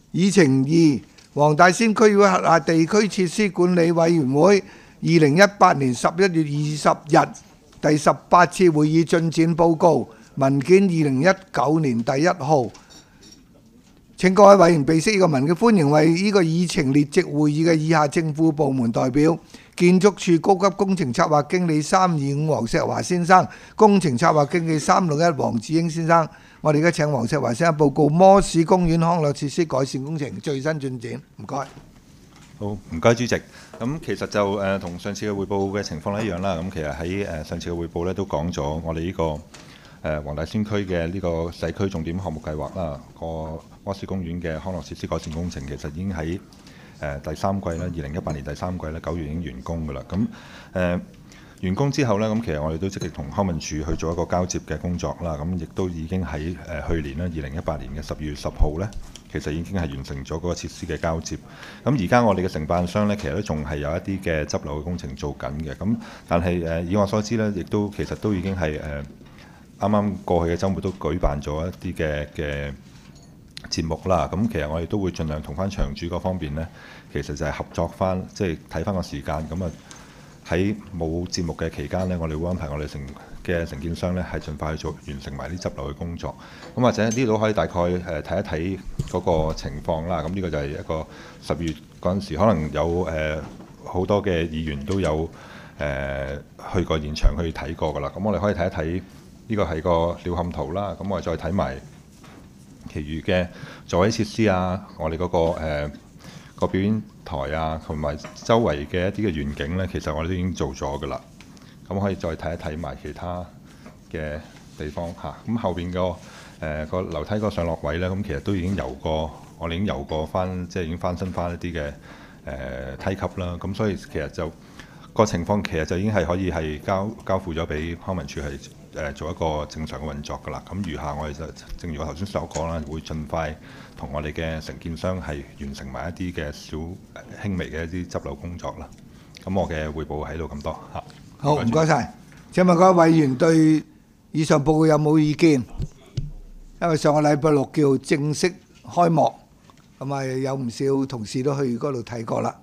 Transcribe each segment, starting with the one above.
議程二，黃大仙區議會轄下地區設施管理委員會2018年11月20日第18次會議進展報告文件2019年第1號。請各位委員備悉呢個文件，歡迎為呢個議程列席會議嘅以下政府部門代表：建築署高級工程策劃經理325黃石華先生，工程策劃經理361黃志英先生。我哋而家請黃石華先生報告摩士公園康樂設施改善工程最新進展。唔該。 好，唔該主席。咁其實就同上次嘅匯報嘅情況一樣啦。咁其實喺上次嘅匯報咧都講咗我哋呢個黃大仙區嘅呢個社區重點項目計劃啦。個摩士公園嘅康樂設施改善工程其實已經喺第三季啦，2018年第三季咧9月已經完工㗎啦。咁完工之後呢，咁其實我哋都積極同康文署去做一個交接嘅工作啦。咁亦都已經喺去年啦，2018年嘅12月10號呢，其實已經係完成咗嗰個設施嘅交接。咁而家我哋嘅承辦商呢，其實都仲係有一啲嘅執漏嘅工程做緊嘅。咁但係以我所知呢，亦都其實都已經係啱啱過去嘅週末都舉辦咗一啲嘅節目啦。咁其實我哋都會盡量同翻場主嗰方面呢，其實就係合作翻，即係睇翻個時間咁啊。喺冇節目嘅期間呢，我哋會安排我哋承建商呢，係盡快去完成埋啲執漏嘅工作。咁或者呢度可以大概睇一睇嗰個情況啦。咁呢個就係一個10月嗰陣時，可能有好多嘅議員都有去過現場去睇過㗎啦。咁我哋可以睇一睇呢個係個鳥瞰圖啦。咁我哋再睇埋其餘嘅座位設施啊，我哋嗰個表演台啊，同埋周圍嘅一啲嘅園景呢，其實我哋都已經做咗㗎啦。咁可以再睇一睇埋其他嘅地方嚇。咁後邊個樓梯個上落位呢，咁其實都已經遊過，我哋已經遊過翻，即係已經翻新翻一啲嘅梯級啦。咁所以其實就個情況其實就已經係可以係交付咗俾康文署係做一個正常嘅運作㗎啦。咁餘下我哋就正如我頭先所講啦，會盡快同我哋嘅承建商係完成埋一啲嘅小輕微嘅一啲執漏工作啦。咁我嘅彙報喺度咁多嚇。 好，唔該晒。請問各位委員對以上報告有冇意見？因為上個禮拜六叫正式開幕，咁啊有唔少同事都去嗰度睇過啦。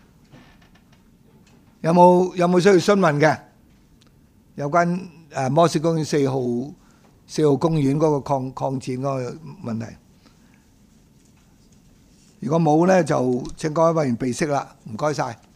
有冇需要詢問嘅？有關摩士公園4號公園嗰個擴展嗰個問題。如果冇呢，就請各位委員備悉啦。唔該晒。